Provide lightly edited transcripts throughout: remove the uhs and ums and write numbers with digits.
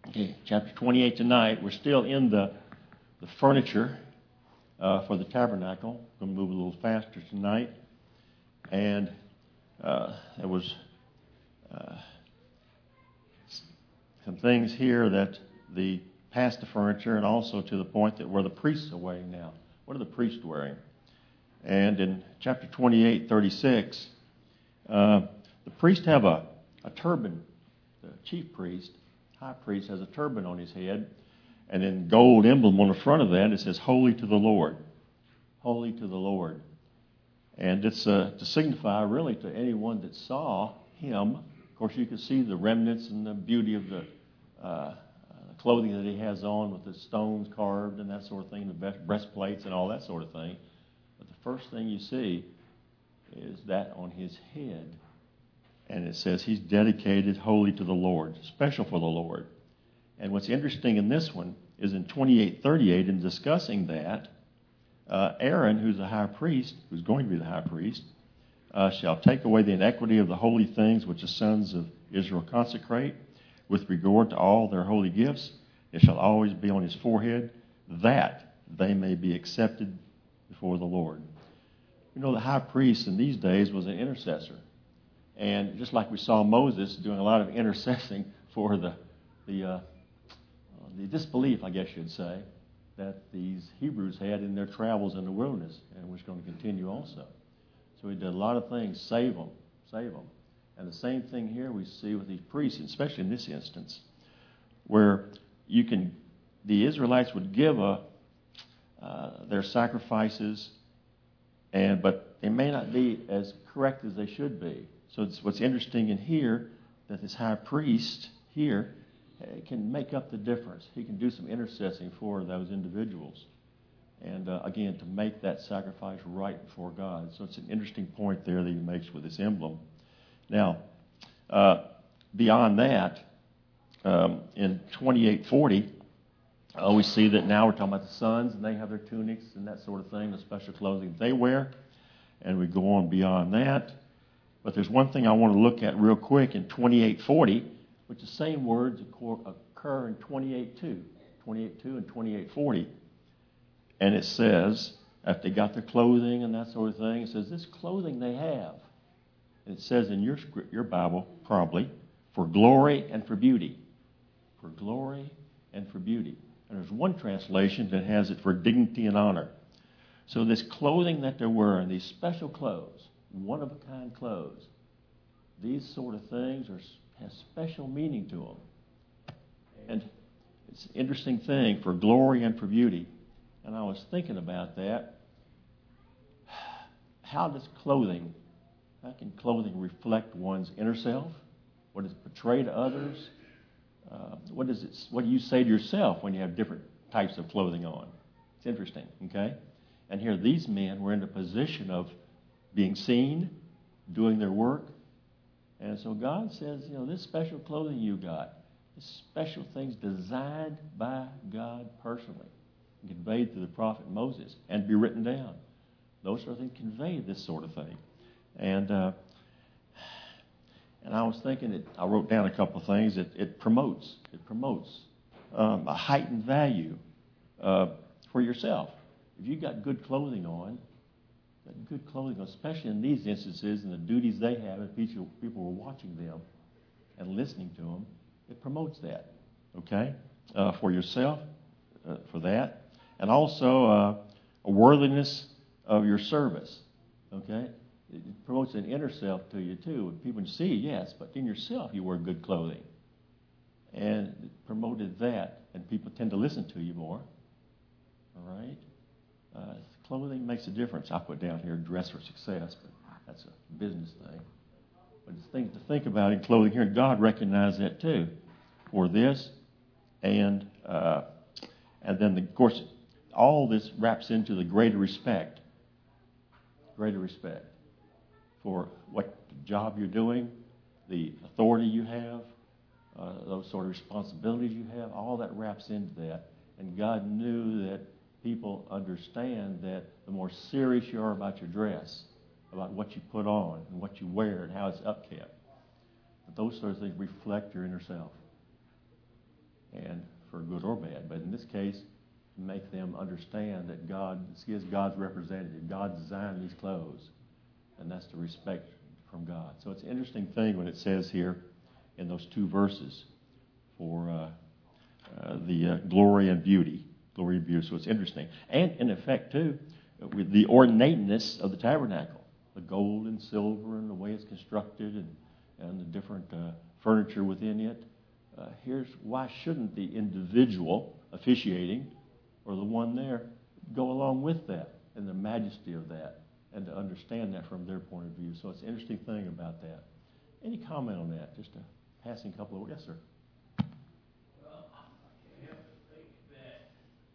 Okay, chapter 28 tonight. We're still in the furniture for the tabernacle. I'm going to move a little faster tonight. And there was some things here that the past the furniture, and also to the point that where the priests are wearing now. What are the priests wearing? And in chapter 28:36, the priests have a turban. The chief priest, high priest, has a turban on his head, and in gold emblem on the front of that it says "Holy to the Lord." Holy to the Lord. And it's to signify really to anyone that saw him. Of course, you can see the remnants and the beauty of the clothing that he has on with the stones carved and that sort of thing, the breastplates and all that sort of thing. But the first thing you see is that on his head. And it says he's dedicated holy to the Lord, special for the Lord. And what's interesting in this one is in 28:38, in discussing that, Aaron, who's the high priest, who's going to be the high priest, shall take away the iniquity of the holy things which the sons of Israel consecrate, with regard to all their holy gifts. It shall always be on his forehead, that they may be accepted before the Lord. You know, the high priest in these days was an intercessor. And just like we saw Moses doing a lot of intercessing for the disbelief, I guess you'd say, that these Hebrews had in their travels in the wilderness, and was going to continue also. So he did a lot of things, save them. And the same thing here we see with these priests, especially in this instance, where the Israelites would give their sacrifices, but they may not be as correct as they should be. So what's interesting in here, that this high priest here can make up the difference. He can do some intercessing for those individuals. And again, to make that sacrifice right before God. So it's an interesting point there that he makes with this emblem. Now, beyond that, in 28:40, we see that now we're talking about the sons, and they have their tunics and that sort of thing, the special clothing they wear. And we go on beyond that. But there's one thing I want to look at real quick in 28:40, which the same words occur in 28:2 and 28:40. And it says, after they got their clothing and that sort of thing, it says, this clothing they have. And it says in your Bible, probably, for glory and for beauty. For glory and for beauty. And there's one translation that has it for dignity and honor. So this clothing that they're wearing, these special clothes, one-of-a-kind clothes, these sort of things have special meaning to them. And it's an interesting thing, for glory and for beauty. And I was thinking about that. How can clothing reflect one's inner self? What does it portray to others? What do you say to yourself when you have different types of clothing on? It's interesting, okay? And here these men were in a position of being seen, doing their work. And so God says, this special clothing you got, this special things designed by God personally, conveyed through the prophet Moses, and be written down. Those sort of things convey this sort of thing. And I was thinking, I wrote down a couple of things. It promotes a heightened value for yourself. If you got good clothing on, especially in these instances and the duties they have, and people were watching them and listening to them, it promotes that, okay, for yourself, for that, and also a worthiness of your service, okay. It promotes an inner self to you too. When people see, yes, but in yourself you wear good clothing, and it promoted that, and people tend to listen to you more. All right. Clothing makes a difference. I put down here, dress for success, but that's a business thing. But it's things to think about in clothing here, and God recognized that too. For this, and then, of course, all this wraps into the greater respect for what job you're doing, the authority you have, those sort of responsibilities you have. All that wraps into that, and God knew that people understand that the more serious you are about your dress, about what you put on and what you wear and how it's upkept, that those sort of things reflect your inner self. good or bad. But in this case, make them understand that God is God's representative. God designed these clothes, and that's the respect from God. So it's an interesting thing when it says here in those two verses for the glory and beauty. Glory and beauty. So it's interesting. And in effect, too, with the ornateness of the tabernacle, the gold and silver and the way it's constructed and the different furniture within it. Here's why shouldn't the individual officiating or the one there go along with that and the majesty of that and to understand that from their point of view. So it's an interesting thing about that. Any comment on that? Just a passing couple of words. Yes, sir. Well, I can't help but think that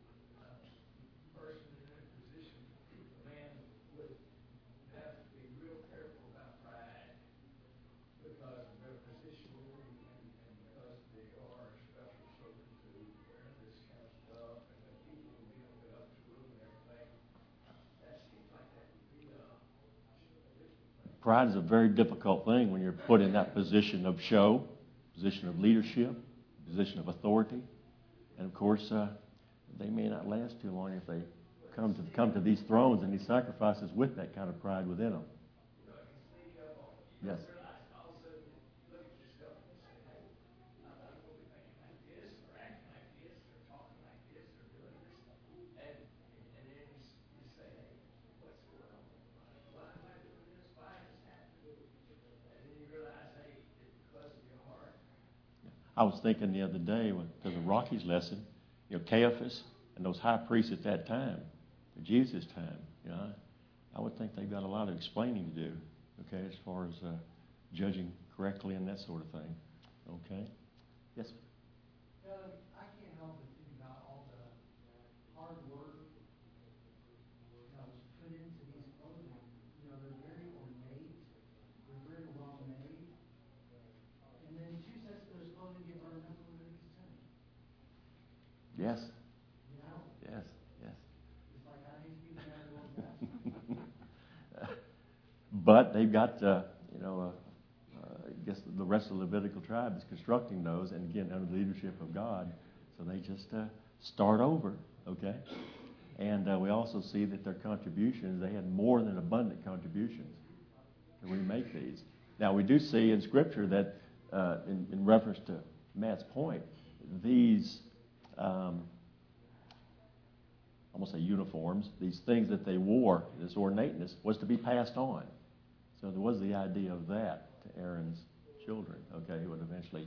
a person in that position, a man would have to be real careful about pride because of their position and because they are special children to wear this kind of stuff and that people will be able to get up to them and everything. That seems like that would be a different thing. Pride is a very difficult thing when you're put in that position of show, position of leadership, position of authority. And of course, they may not last too long if they come to these thrones and these sacrifices with that kind of pride within them. You know, it can sneak up on you. You Yes. don't realize all of a sudden you look at yourself and you say, hey, I'm not going to be thinking like this or acting like this or talking like this or doing this. And then you say, hey, what's going on? Why am I doing this? Why is this happening? And then you realize, hey, it's because of your heart. I was thinking the other day, because of Rocky's lesson, Caiaphas and those high priests at that time, at Jesus' time, I would think they've got a lot of explaining to do, okay, as far as judging correctly and that sort of thing. Okay? Yes? I can't help but think about all the hard work that was put into these clothing. They're very ornate. They're very well made. And then 2 sets of those clothing get burned up in Leviticus 10. Yes. Yes. It's like I hate to be the guy that won't pass. But they've got, I guess the rest of the Levitical tribe is constructing those, and again, under the leadership of God. So they just start over, okay? And we also see that their contributions, they had more than abundant contributions to remake these. Now, we do see in Scripture that, in reference to Matt's point, these, I'm going to say uniforms, these things that they wore, this ornateness, was to be passed on. So there was the idea of that to Aaron's children, okay, who would eventually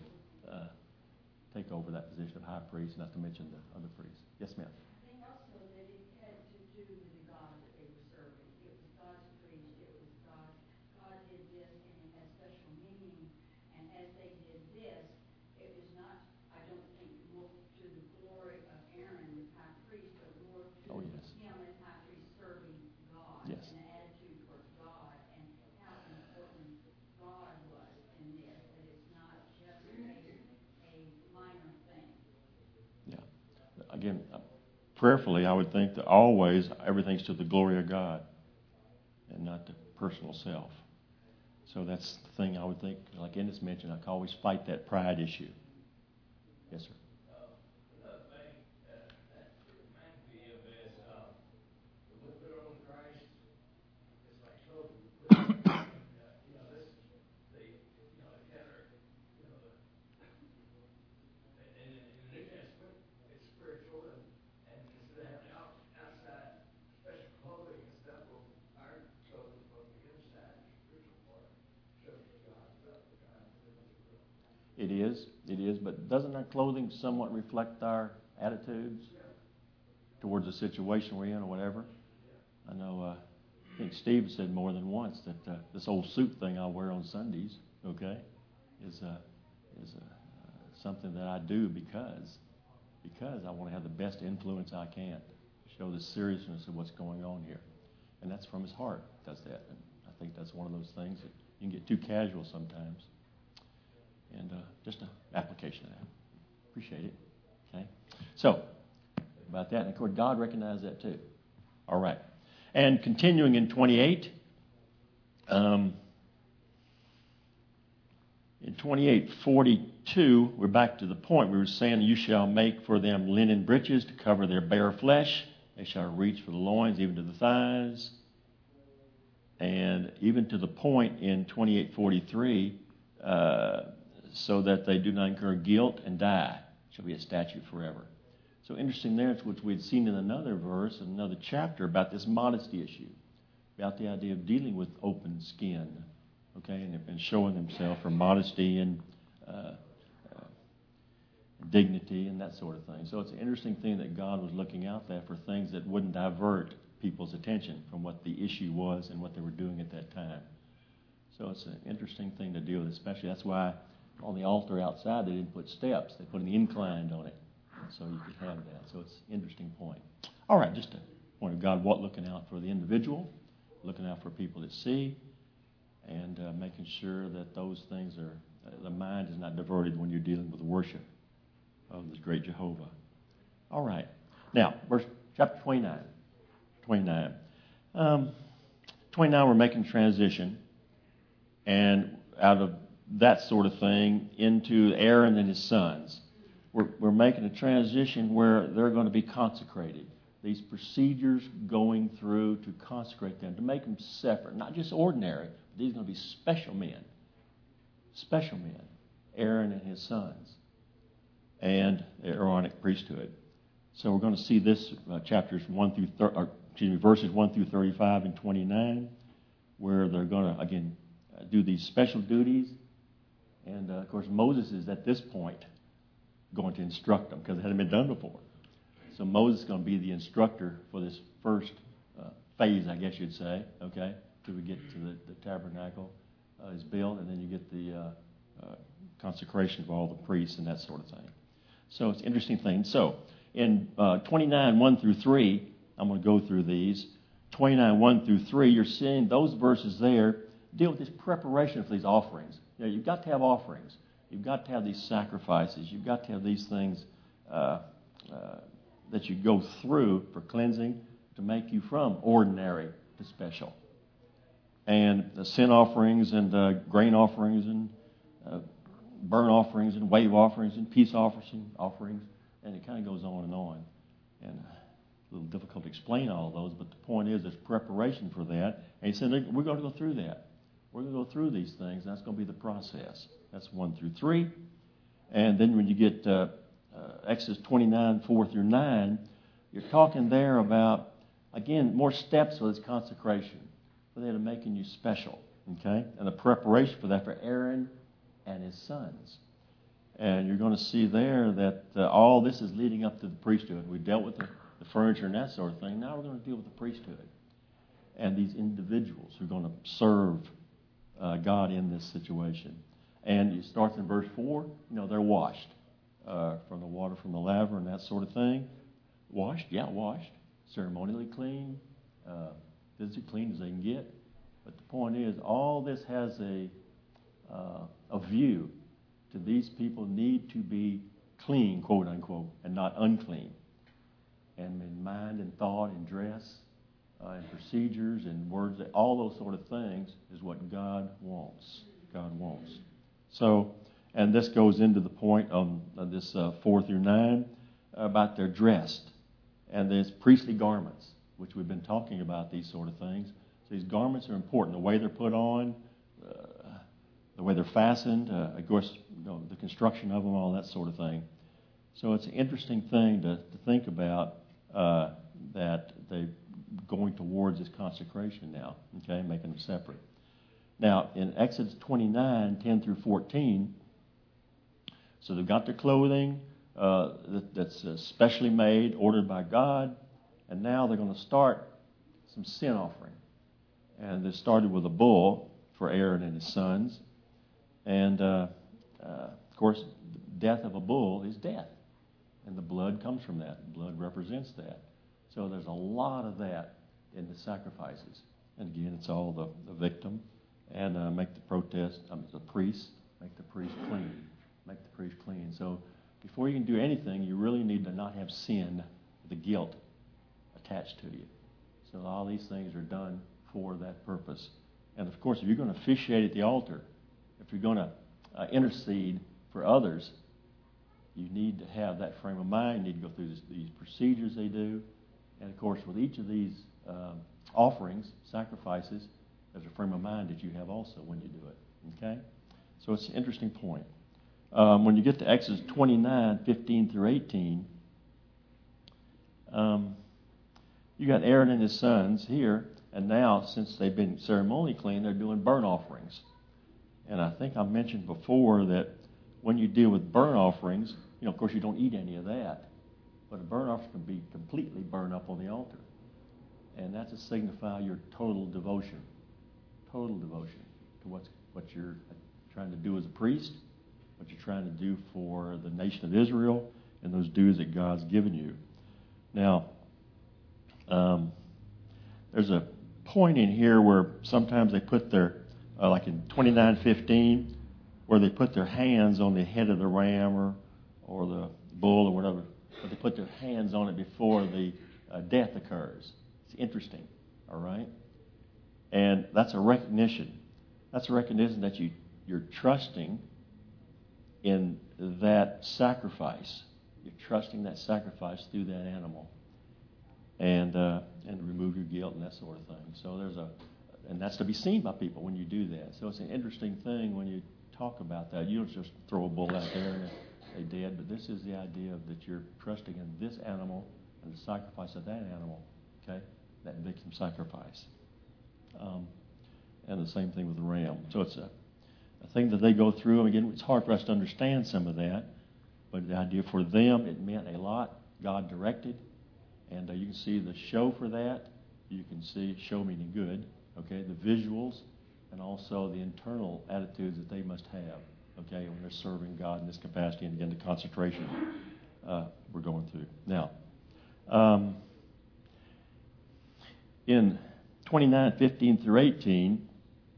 take over that position of high priest, not to mention the other priests. Yes, ma'am. I think also that it had to do with the God that they were serving. It was God's priest. It was God. God did this, and it had special meaning. And as they did this, it was not, I don't think, more to the glory of Aaron, the high priest, but more to him as high priest serving God. Yes. And the attitude towards God and how important God was in this. That it's not just a minor thing. Yeah. Again, prayerfully, I would think that always everything's to the glory of God and not the personal self. So that's the thing I would think, like Ennis mentioned, I can always fight that pride issue. Yes, sir. Another thing that reminds me of is when we put on Christ, it's like clothing. We put on, and, this is the, inner, in the New Testament, it's spiritual, and instead of having outside special clothing and stuff, well, our clothing from the inside, the spiritual part, shows God's love for God. It is, but doesn't our clothing somewhat reflect our attitudes towards the situation we're in or whatever? I know, I think Steve said more than once that this old suit thing I wear on Sundays, okay, is something that I do because I want to have the best influence I can to show the seriousness of what's going on here. And that's from his heart, does that. And I think that's one of those things that you can get too casual sometimes. And just an application of that. Appreciate it. Okay? So, about that. And of course, God recognized that too. All right. And continuing in 28, In 28:42, we're back to the point we were saying, you shall make for them linen breeches to cover their bare flesh. They shall reach for the loins, even to the thighs. And even to the point in 28:43, so that they do not incur guilt and die, shall be a statute forever. So interesting there, which we had seen in another verse, in another chapter, about this modesty issue, about the idea of dealing with open skin, okay, and showing himself for modesty and dignity and that sort of thing. So it's an interesting thing that God was looking out there for things that wouldn't divert people's attention from what the issue was and what they were doing at that time. So it's an interesting thing to deal with, especially that's why on the altar outside they didn't put steps. They put an incline on it so you could have that. So it's an interesting point. All right, just a point of God, looking out for the individual, looking out for people that see, and making sure that those things are, the mind is not diverted when you're dealing with worship of this great Jehovah. All right. Now, chapter 29. 29, we're making transition, and out of that sort of thing into Aaron and his sons. We're making a transition where they're going to be consecrated. These procedures going through to consecrate them, to make them separate, not just ordinary, but these are going to be special men, Aaron and his sons, and the Aaronic priesthood. So we're going to see this verses 1 through 35 and 29, where they're going to again do these special duties. And of course, Moses is at this point going to instruct them because it hadn't been done before. So Moses is going to be the instructor for this first phase, I guess you'd say, okay, till we get to the tabernacle is built, and then you get the consecration of all the priests and that sort of thing. So it's an interesting thing. So in 29, 1 through 3, I'm going to go through these. 29, 1 through 3, you're seeing those verses there deal with this preparation for these offerings. You know, you've got to have offerings. You've got to have these sacrifices. You've got to have these things that you go through for cleansing to make you from ordinary to special. And the sin offerings and grain offerings and burnt offerings and wave offerings and peace offerings, and it kind of goes on. And a little difficult to explain all those, but the point is there's preparation for that. And he said, we're going to go through that. We're going to go through these things, and that's going to be the process. That's 1 through 3. And then when you get Exodus 29, 4 through 9, you're talking there about, again, more steps for this consecration, for that of making you special, okay? And the preparation for that for Aaron and his sons. And you're going to see there that all this is leading up to the priesthood. We dealt with the furniture and that sort of thing. Now we're going to deal with the priesthood and these individuals who are going to serve God in this situation. And it starts in verse 4. You know, they're washed from the water from the laver and that sort of thing. Washed? Yeah, washed. Ceremonially clean. Physically clean as they can get. But the point is, all this has a view to these people need to be clean, quote unquote, and not unclean. And in mind and thought and dress and procedures and words, all those sort of things is what God wants. God wants. So, and this goes into the point of this 4 through 9 about their dress. And there's priestly garments, which we've been talking about these sort of things. So these garments are important. The way they're put on, the way they're fastened, of course, you know, the construction of them, all that sort of thing. So it's an interesting thing to think about that they're going towards this consecration now, okay, making them separate. Now, in Exodus 29, 10 through 14, so they've got their clothing that's specially made, ordered by God, and now they're going to start some sin offering. And they started with a bull for Aaron and his sons. And, of course, the death of a bull is death. And the blood comes from that. Blood represents that. So there's a lot of that in the sacrifices. And again, it's all the victim. And make the priest, make the priest clean. Make the priest clean. So before you can do anything, you really need to not have sin, the guilt attached to you. So all these things are done for that purpose. And of course, if you're going to officiate at the altar, if you're going to intercede for others, you need to have that frame of mind. You need to go through these procedures they do. And, of course, with each of these offerings, sacrifices, there's a frame of mind that you have also when you do it. Okay? So it's an interesting point. When you get to Exodus 29, 15 through 18, you got Aaron and his sons here, and now, since they've been ceremonially clean, they're doing burnt offerings. And I think I mentioned before that when you deal with burnt offerings, of course, you don't eat any of that. But a burnt offering can be completely burned up on the altar. And that's to signify your total devotion to what you're trying to do as a priest, what you're trying to do for the nation of Israel, and those duties that God's given you. Now, there's a point in here where sometimes they put their, like in 29:15, where they put their hands on the head of the ram or the bull or whatever, but they put their hands on it before the death occurs. It's interesting, all right? And that's a recognition. That's a recognition that you're trusting in that sacrifice. You're trusting that sacrifice through that animal, and remove your guilt and that sort of thing. So and that's to be seen by people when you do that. So it's an interesting thing when you talk about that. You don't just throw a bull out there and they dead, but this is the idea that you're trusting in this animal and the sacrifice of that animal. Okay, that victim sacrifice. And the same thing with the ram. So it's a thing that they go through. And again, it's hard for us to understand some of that, but the idea for them, it meant a lot. God directed, and you can see the show for that. You can see show meaning good. Okay, the visuals, and also the internal attitudes that they must have. Okay, when they're serving God in this capacity, and again the concentration we're going through now. In 29:15 through 18,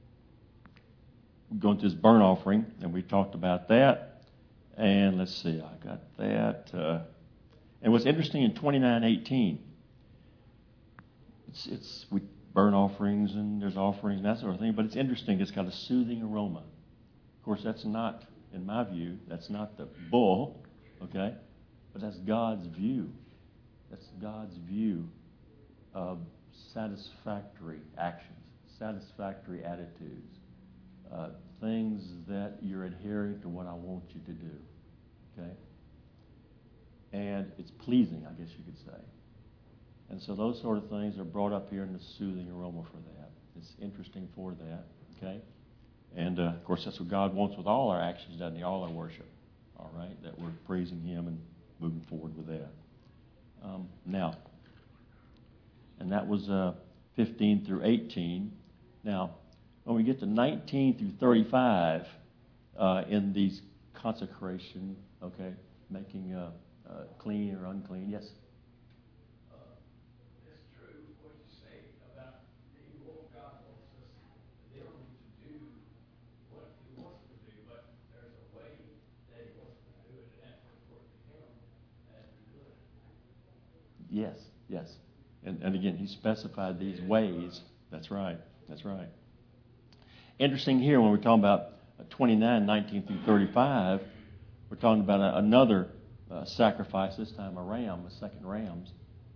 we're going to this burnt offering, and we talked about that. And let's see, I got that. And what's interesting in 29:18, we burn offerings and there's offerings and that sort of thing, but it's interesting. It's got a soothing aroma. Of course, that's not, in my view, that's not the bull, okay? But that's God's view. That's God's view of satisfactory actions, satisfactory attitudes, things that you're adhering to what I want you to do, okay? And it's pleasing, I guess you could say. And so those sort of things are brought up here in the soothing aroma for that. It's interesting for that, okay? And, of course, that's what God wants with all our actions, doesn't he? All our worship, all right? That we're praising him and moving forward with that. Now, and that was 15 through 18. Now, when we get to 19 through 35 in these consecration, okay, making clean or unclean, yes? It's true what you say about the will of God wants us, the ability to do what he wants to do, but there's a way that he wants to do it, and that's according to him as we do it. Yes, yes. And again, he specified these ways. That's right. That's right. Interesting here when we're talking about 29, 19 through 35, we're talking about another sacrifice, this time a ram, a second rams.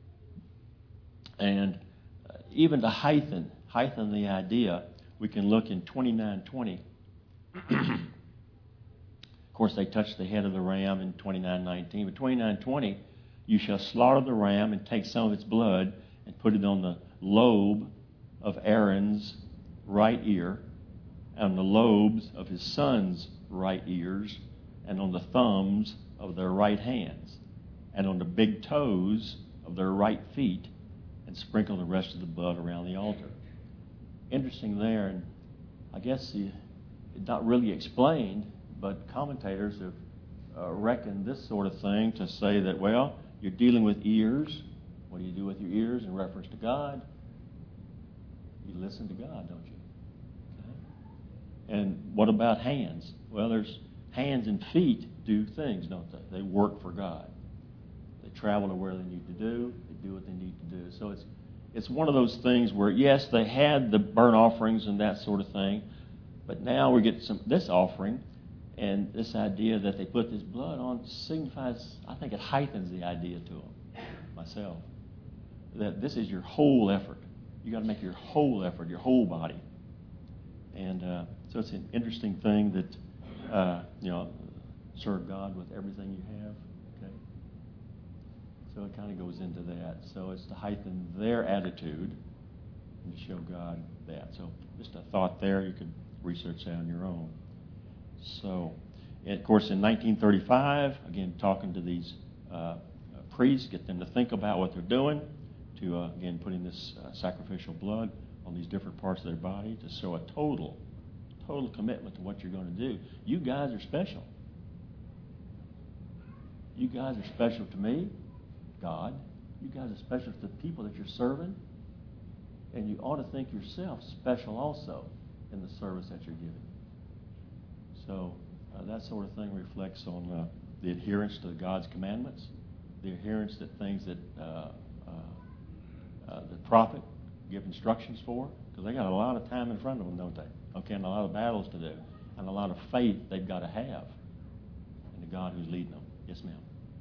And even to heighten the idea, we can look in 29:20. Of course, they touched the head of the ram in 29:19, but 29:20, you shall slaughter the ram and take some of its blood and put it on the lobe of Aaron's right ear, and the lobes of his sons' right ears, and on the thumbs of their right hands, and on the big toes of their right feet, and sprinkle the rest of the blood around the altar. Interesting there, and I guess it's not really explained, but commentators have reckoned this sort of thing to say that, well, you're dealing with ears. What do you do with your ears in reference to God? You listen to God, don't you? Okay. And what about hands? Well, there's hands and feet do things, don't they? They work for God. They travel to where they need to do. They do what they need to do. So it's one of those things where, yes, they had the burnt offerings and that sort of thing, but now we get this offering, And this idea that they put this blood on signifies, I think it heightens the idea to them, myself, that this is your whole effort. You got to make your whole effort, your whole body. And so it's an interesting thing that, serve God with everything you have. Okay. So it kind of goes into that. So it's to heighten their attitude and to show God that. So just a thought there. You could research that on your own. So, and of course, in 1935, again, talking to these priests, get them to think about what they're doing, to, again, putting this sacrificial blood on these different parts of their body to show a total commitment to what you're going to do. You guys are special. You guys are special to me, God. You guys are special to the people that you're serving. And you ought to think yourself special also in the service that you're giving. So that sort of thing reflects on the adherence to God's commandments, the adherence to things that the prophet give instructions for, because they got a lot of time in front of them, don't they? Okay, and a lot of battles to do, and a lot of faith they've got to have in the God who's leading them. Yes, ma'am.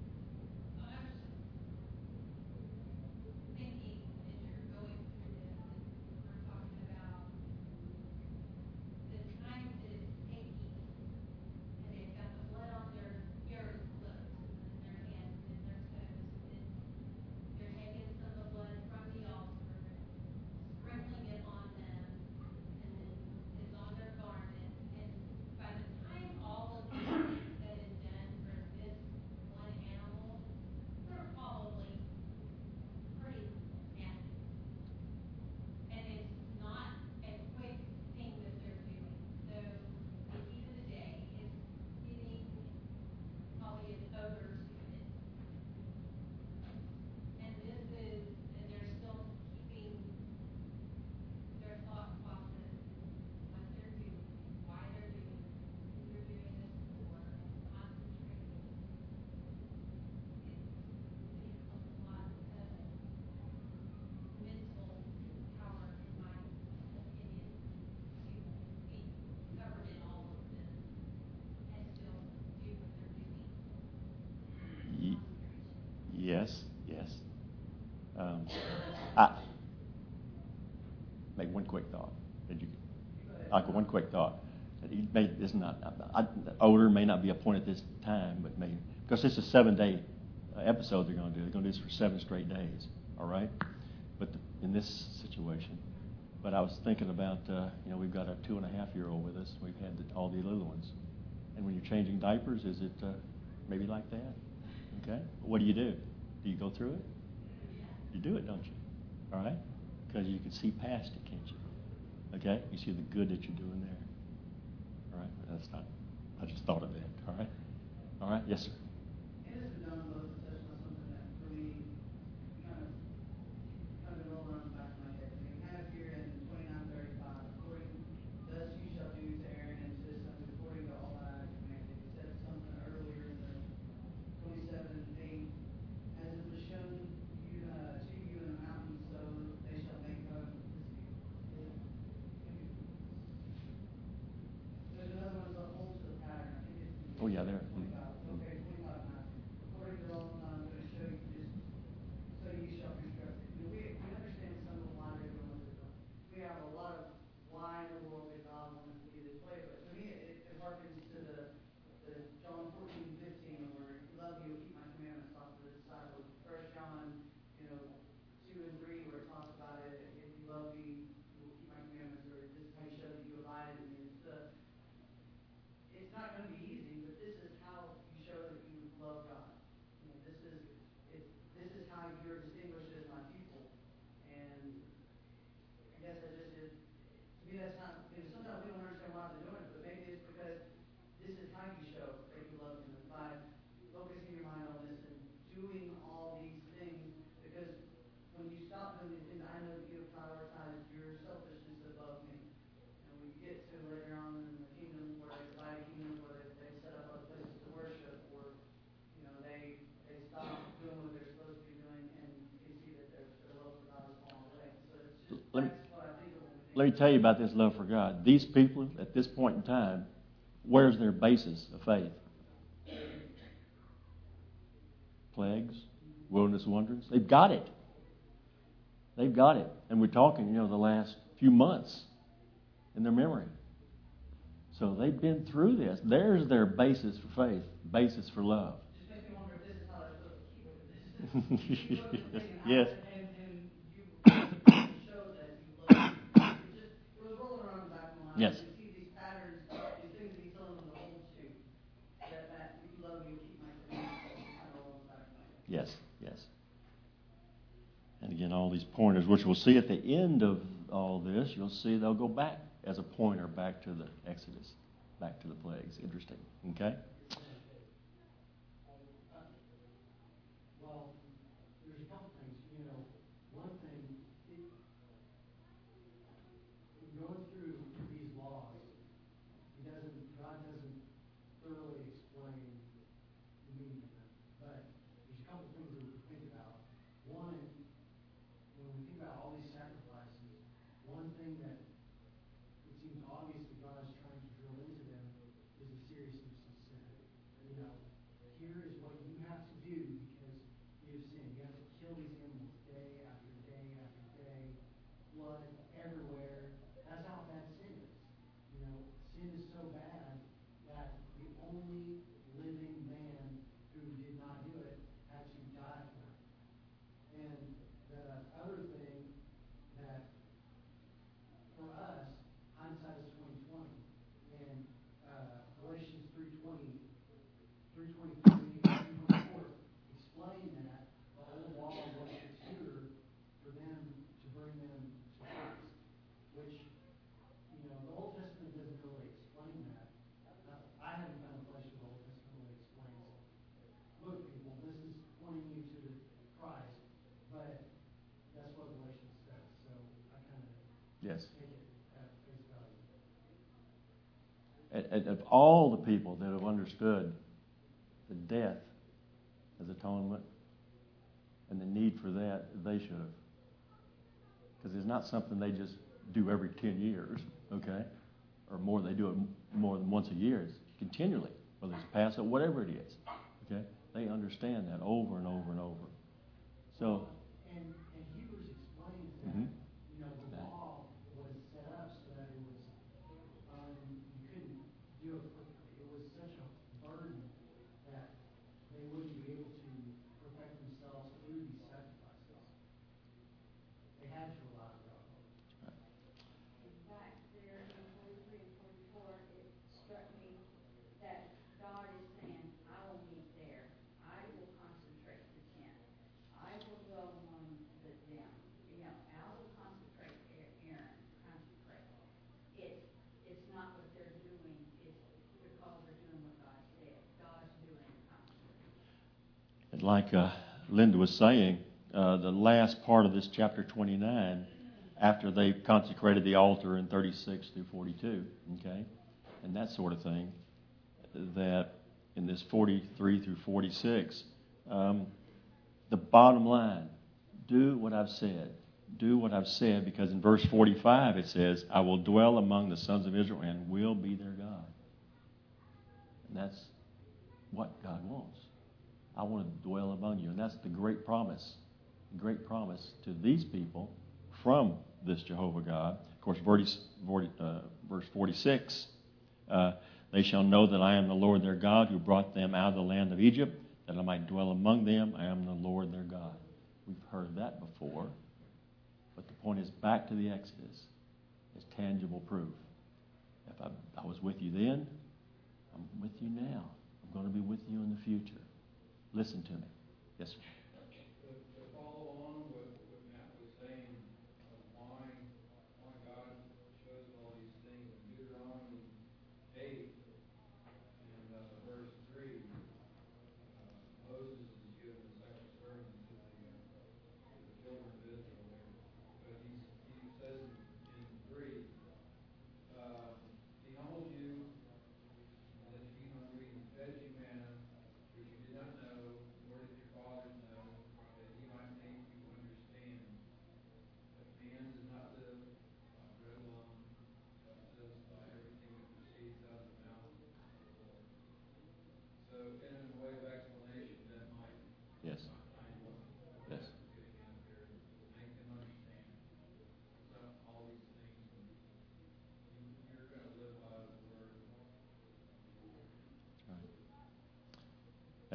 Yes. I make one quick thought. One quick thought. This odor may not be a point at this time, but maybe because it's a 7-day episode they're going to do. They're going to do this for 7 straight days. All right. But in this situation, but I was thinking about we've got a 2.5-year-old with us. We've had all the little ones, and when you're changing diapers, is it maybe like that? Okay. What do? Do you go through it? You do it, don't you? All right? Because you can see past it, can't you? Okay? You see the good that you're doing there. All right? That's not, I just thought of that. All right? All right? Yes, sir. It has been done both, that's not something that for me kind of rolled around the back of my head. I mean, kind of here in 29:35, according, thus you shall do to Aaron and to his sons according to all that I have commanded. He said something earlier in the 27:8. As it was shown you, to you in the mountains, so they shall make known. There's another one that holds the pattern. I think it's Oh, yeah, there. 25. Okay, 25. According to all I'm going to show you just so you shall be instructed. We understand some of why they're doing what they're doing. We have a lot of why in the world did God want us to be this way, but to me it harkens to the John 14:15 where if you love me, you'll keep my commandments off to the disciples. 1 John 2 and 3 where it talks about it. If you love me, you will keep my commandments, or this is how you show that you abide in me. It's not going to be easy, but this is how you show that you love God. This is how you're distinguished as my people. And I guess to me that's not, sometimes we don't understand why they're doing it, but maybe it's because this is how you show that you love Him, by focusing your mind on this and doing all these things, because when you stop doing these things, I know that you have prioritized your selfishness above me. And when you get to later on in the kingdom, where they divide the kingdom, where they set up other places to worship, or they stop doing what they're supposed to be doing, and you can see that their love for God is falling away. So it's just that's what I think of when we think. Let me tell you about this love for God. These people, at this point in time, Where's their basis of faith? Plagues, wilderness wanderings. They've got it. They've got it. And we're talking, the last few months in their memory. So they've been through this. There's their basis for faith, basis for love. Just makes me wonder if this is how they're supposed to keep it. Yes. And you show that you love. It was rolling around the back of my mind. Yes. You see these patterns, these things that he's telling them to hold to. That if you love me, you keep my commandments. Kind of rolling back in my head. Yes, yes. And again, all these pointers, which we'll see at the end of all this, you'll see they'll go back as a pointer back to the Exodus, back to the plagues. Interesting. Okay? Well, there's a couple things. One thing, in going through these laws, God doesn't thoroughly explain the meaning of them. But there's a couple things that we can think about. One, when we think about all these sacrifices, one thing that it seems obvious that God is trying to drill into them is the seriousness of sin. Here is what you have to do because you have sinned. You have to kill these animals day after day after day, blood everywhere. That's how bad sin is. Sin is so bad that the only living man who did not do it had to die for it. And the other thing that for us, hindsight is 2020, and Galatians 3:20, 3:23, 3:24 explain that the old law was a tutor for them to bring them to Christ, which the Old Testament doesn't really explain that. I haven't found a place where the Old Testament really explains, look, people, this is pointing you to Christ, but that's what Galatians says. So I kind of Yes. take it at face value. And of all the people that have understood the death as atonement and the need for that, they should have. Because it's not something they just do every 10 years, okay? Or more, they do it more than once a year. It's continually, whether it's Passover, whatever it is, okay? They understand that over and over and over. So, And Hebrews explains that, Mhm. The law was set up so that it was, you couldn't do it quickly. It was such a burden that they wouldn't be able to perfect themselves through these sacrifices. They had to rely on God. In fact, there in 43 and 44, it struck me that God is saying, I will meet there. I will consecrate the tent. I will dwell among them. I will consecrate Aaron. Consecrate. It's not what they're doing. It's because they're doing what God said. God's doing the consecration. and like Linda was saying, the last part of this chapter 29, after they consecrated the altar in 36 through 42, okay, and that sort of thing, that in this 43 through 46, the bottom line, do what I've said. Do what I've said, because in verse 45 it says, I will dwell among the sons of Israel and will be their God. And that's what God wants. I want to dwell among you. And that's the great promise to these people from this Jehovah God. Of course, verse 46, they shall know that I am the Lord their God who brought them out of the land of Egypt, that I might dwell among them. I am the Lord their God. We've heard that before. But the point is back to the Exodus. It's tangible proof. If I was with you then, I'm with you now. I'm going to be with you in the future. Listen to me. Yes, sir. To follow along with what Matt was saying, why God shows all these things in Deuteronomy 8 and verse 3, Moses is given the second sermon to the children of Israel there. But he says in 3, he humbled you and let you eat hungry and fed you manna, which you did not know, nor did your fathers know,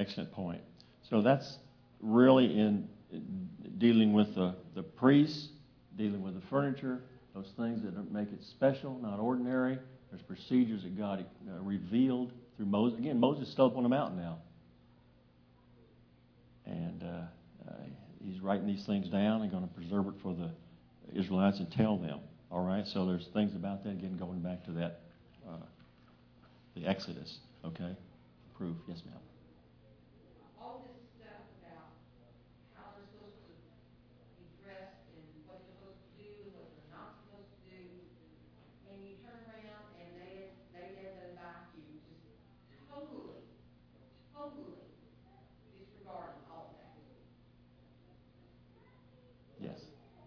excellent point. So that's really in dealing with the priests, dealing with the furniture, those things that make it special, not ordinary. There's procedures that God revealed through Moses. Again, Moses is still up on the mountain now. And he's writing these things down and going to preserve it for the Israelites and tell them. All right? So there's things about that, again, going back to that, the Exodus. Okay? Proof. Yes, ma'am. All this stuff about how they're supposed to be dressed and what they're supposed to do and what they're not supposed to do, and you turn around and they back you just totally disregarding all of that. Yes.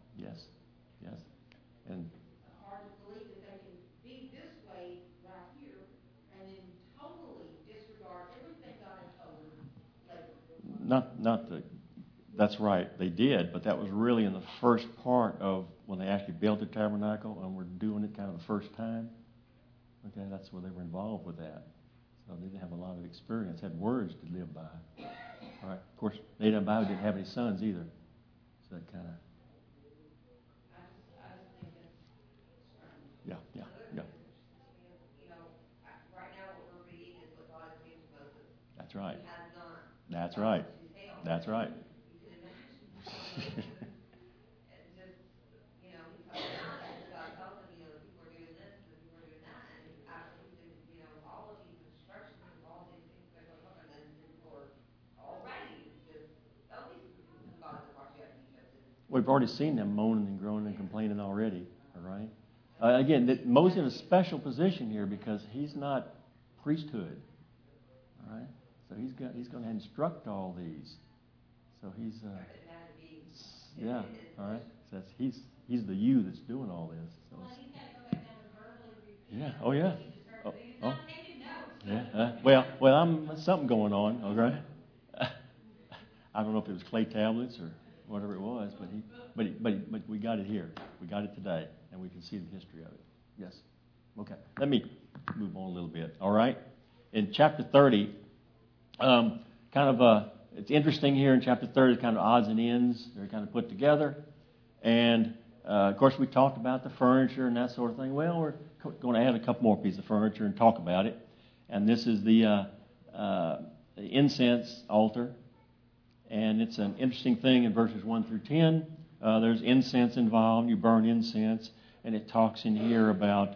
And It's hard to believe that they can be this way right here and then totally disregard everything God has told them later. That's right, they did, but that was really in the first part of when they actually built the tabernacle and were doing it kind of the first time. Okay, that's where they were involved with that. So they didn't have a lot of experience, had words to live by. All right, of course, Nadab and Abihu didn't have any sons either. So that kind of... I just think it's strange. Yeah. You know, right now what we're reading is what God has given to Moses. That's right. He has done. That's right. That's right. You can imagine. It's just, you know, he tells them, you know, the people are doing this and the people are doing that. And after he said, you know, all of these instructions and all these things that go on, and then people are already just, these gods that brought you out of Egypt. We've already seen them moaning and groaning and complaining already. All right. Again, Moses in a special position here because he's not priesthood. All right. So he's going to instruct all these. So he's yeah. All right. So he's the you that's doing all this. So Well, he's got to go back down and verbally repeat. yeah. Oh yeah. He's not taking notes. Yeah. Well, something going on. All right. I don't know if it was clay tablets or whatever it was, but we got it here. We got it today, and we can see the history of it. Yes. Okay. Let me move on a little bit. All right. In chapter 30, it's interesting here in chapter 30, kind of odds and ends. They're kind of put together. And, of course, we talked about the furniture and that sort of thing. Well, we're going to add a couple more pieces of furniture and talk about it. And this is the incense altar. And it's an interesting thing in verses 1 through 10. There's incense involved. You burn incense. And it talks in here about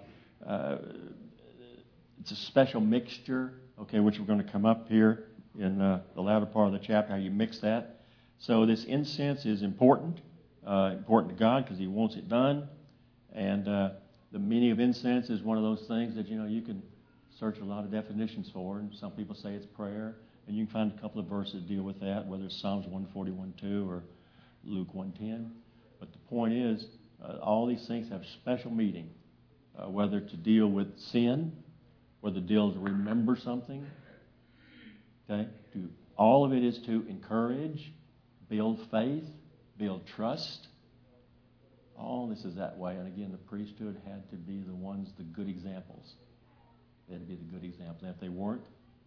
it's a special mixture, okay, which we're going to come up here in the latter part of the chapter, how you mix that. So this incense is important to God because He wants it done. And the meaning of incense is one of those things that, you can search a lot of definitions for. And some people say it's prayer. And you can find a couple of verses that deal with that, whether it's Psalms 141:2 or Luke 1:10. But the point is, all these things have special meaning, whether to deal with sin, whether to deal to remember something. Okay, all of it is to encourage, build faith, build trust. All this is that way. And again, the priesthood had to be the good examples. They had to be the good examples. And if they weren't,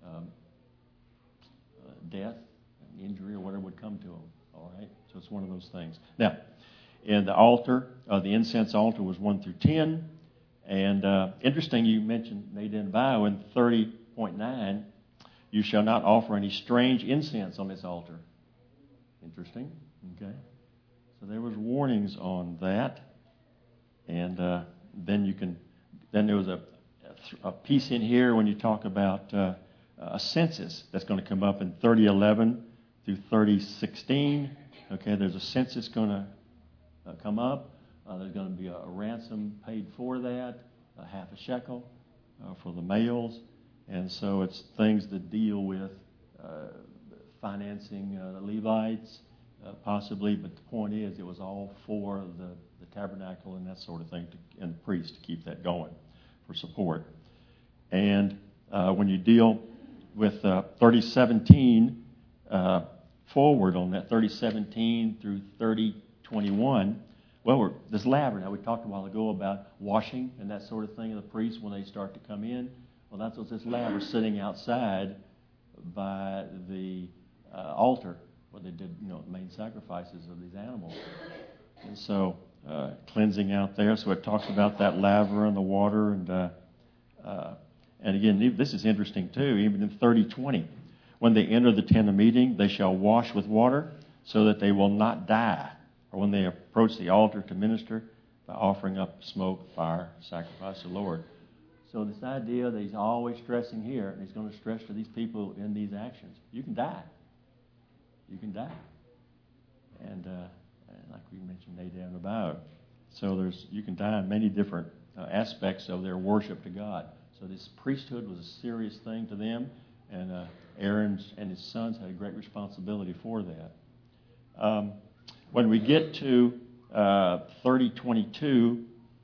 death and injury or whatever would come to them. All right? So it's one of those things. Now, in the altar, the incense altar was 1 through 10. And interesting, you mentioned Nadab and Abihu in 30.9, you shall not offer any strange incense on this altar. Interesting. Okay. So there was warnings on that. And then there was a piece in here when you talk about a census that's going to come up in 30:11 through 30:16. Okay, there's a census going to come up. There's going to be a ransom paid for that, half a shekel for the males. And so it's things that deal with financing the Levites, possibly. But the point is, it was all for the tabernacle and that sort of thing, and the priests to keep that going for support. And when you deal with 30:17 forward on that, 30:17 through 30:21, well, this laver. Now, we talked a while ago about washing and that sort of thing of the priests when they start to come in. Well, that's what this laver sitting outside by the altar where they did, main sacrifices of these animals. And so cleansing out there. So it talks about that laver and the water. And again, this is interesting too, even in 30:20. When they enter the tent of meeting, they shall wash with water so that they will not die. Or when they approach the altar to minister, by offering up smoke, fire, sacrifice to the Lord. So this idea that he's always stressing here, and he's going to stress to these people in these actions, you can die. You can die. And like we mentioned, Nadab and Abihu. So you can die in many different aspects of their worship to God. So this priesthood was a serious thing to them, and Aaron and his sons had a great responsibility for that. When we get to 30:22,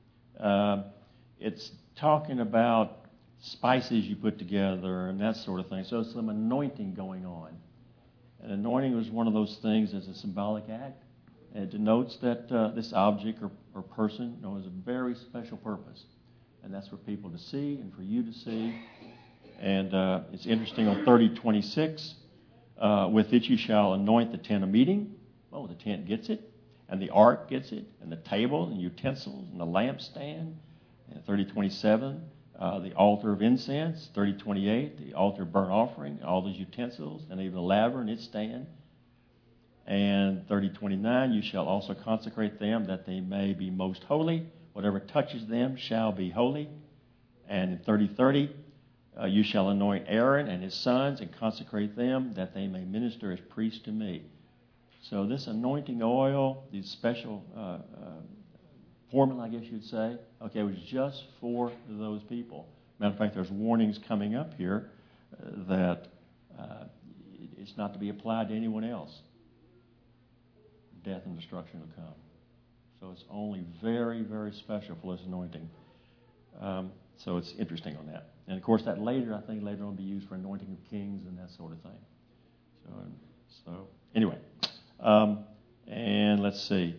it's talking about spices you put together and that sort of thing. So some anointing going on. And anointing was one of those things as a symbolic act. And it denotes that this object or person has a very special purpose. And that's for people to see and for you to see. And it's interesting on 30:26, with it you shall anoint the tent of meeting. Oh, the tent gets it. And the ark gets it. And the table and utensils and the lampstand. And 30:27, the altar of incense. 30:28, the altar of burnt offering, all those utensils, and even the laver and its stand. And 30:29, you shall also consecrate them that they may be most holy. Whatever touches them shall be holy. And in 30:30, you shall anoint Aaron and his sons and consecrate them that they may minister as priests to me. So this anointing oil, these special formula, I guess you'd say, was just for those people. Matter of fact, there's warnings coming up here that it's not to be applied to anyone else. Death and destruction will come. So it's only very, very special for this anointing. So it's interesting on that. And of course, that I think later on be used for anointing of kings and that sort of thing. So anyway, and let's see.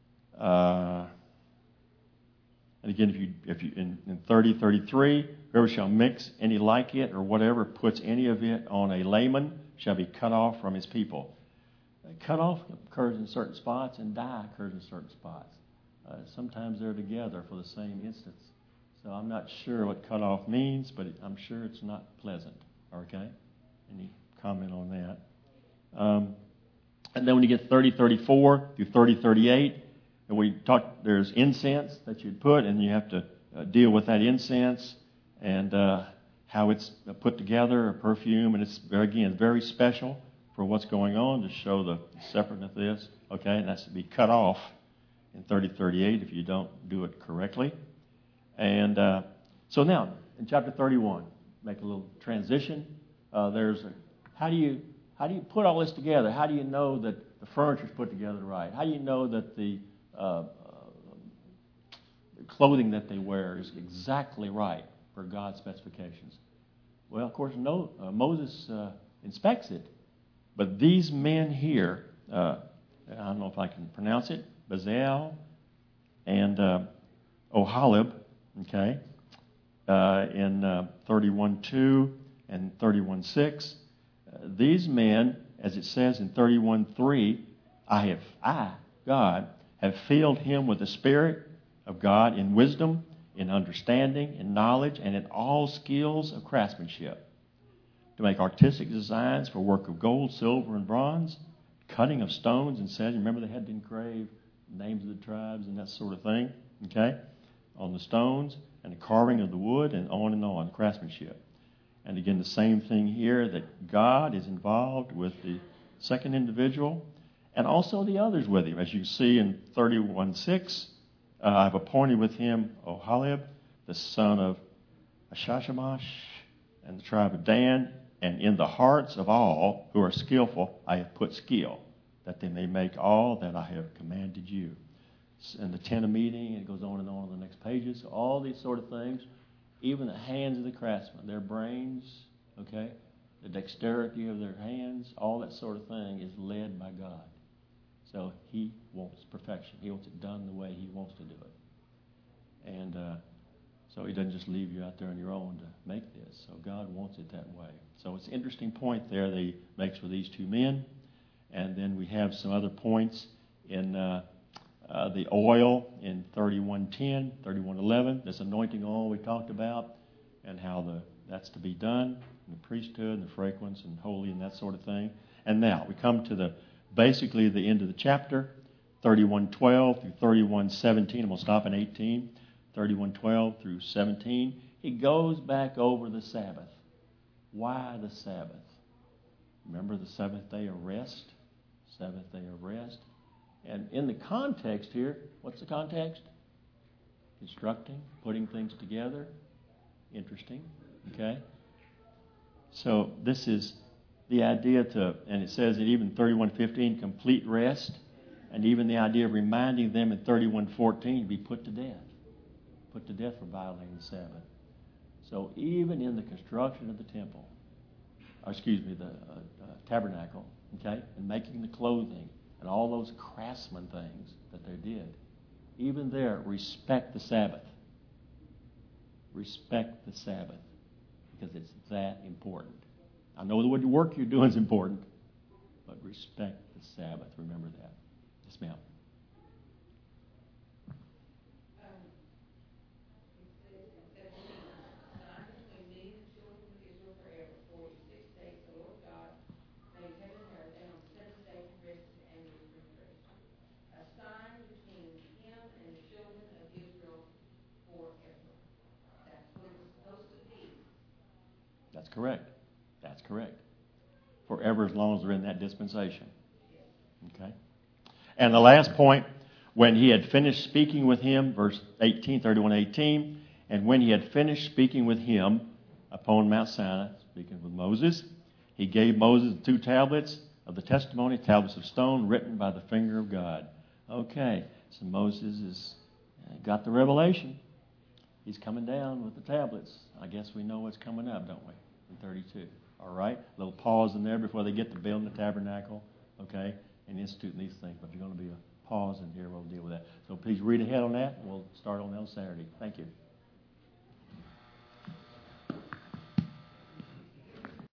And again, if you in 30:33, whoever shall mix any like it or whatever puts any of it on a layman shall be cut off from his people. Cut off occurs in certain spots, and die occurs in certain spots. Sometimes they're together for the same instance. So I'm not sure what cut off means, but I'm sure it's not pleasant. Okay? Any comment on that? And then when you get 30:34 through 30:38, and we talked, there's incense that you'd put, and you have to deal with that incense and how it's put together, a perfume, and it's very special for what's going on to show the separateness of this. Okay, and that's to be cut off in 30:38 if you don't do it correctly. And so now in chapter 31, make a little transition. How do you put all this together? How do you know that the furniture's put together right? How do you know that the clothing that they wear is exactly right for God's specifications? Well, of course, Moses inspects it. But these men here, I don't know if I can pronounce it, Bezalel and Oholiab, okay, in 31:2 and 31:6. These men, as it says in 31:3, I, God, have filled him with the Spirit of God in wisdom, in understanding, in knowledge, and in all skills of craftsmanship, to make artistic designs for work of gold, silver, and bronze, cutting of stones and setting. Remember, they had to engrave names of the tribes and that sort of thing, okay, on the stones, and the carving of the wood, and on, craftsmanship. And again, the same thing here, that God is involved with the second individual, and also the others with him. As you see in 31:6, I've appointed with him Oholiab, the son of Ashashamash, and the tribe of Dan, and in the hearts of all who are skillful I have put skill, that they may make all that I have commanded you. And the tent of meeting, it goes on the next pages. So all these sort of things, even the hands of the craftsmen, their brains, okay, the dexterity of their hands, all that sort of thing is led by God. So he wants perfection. He wants it done the way he wants to do it. And So he doesn't just leave you out there on your own to make this. So God wants it that way. So it's an interesting point there that he makes with these two men. And then we have some other points in the oil in 31:10, 31:11, this anointing oil we talked about, and how that's to be done, and the priesthood and the fragrance and holy and that sort of thing. And now we come to basically the end of the chapter, 31:12 through 31:17. I'm going to stop in 18, 31:12 through 17. He goes back over the Sabbath. Why the Sabbath? Remember the seventh day of rest? Seventh day of rest. And in the context here, what's the context? Constructing, putting things together. Interesting. Okay? So this is the idea and it says that even 31:15, complete rest, and even the idea of reminding them in 31:14 to be put to death. Put to death for violating the Sabbath. So even in the construction of the temple, the tabernacle, okay, and making the clothing and all those craftsman things that they did, even there, respect the Sabbath. Respect the Sabbath because it's that important. I know the work you're doing is important, but respect the Sabbath. Remember that. Yes, ma'am. That's correct. That's correct. Forever, as long as they're in that dispensation. Okay. And the last point, when he had finished speaking with him, verse 18, 31:18, and when he had finished speaking with him upon Mount Sinai, speaking with Moses, he gave Moses the 2 tablets of the testimony, tablets of stone, written by the finger of God. Okay, so Moses has got the revelation. He's coming down with the tablets. I guess we know what's coming up, don't we? In 32. All right? A little pause in there before they get to building the tabernacle, okay, and instituting these things. But if you're going to be a pause in here, we'll deal with that. So please read ahead on that, and we'll start on that on Saturday. Thank you.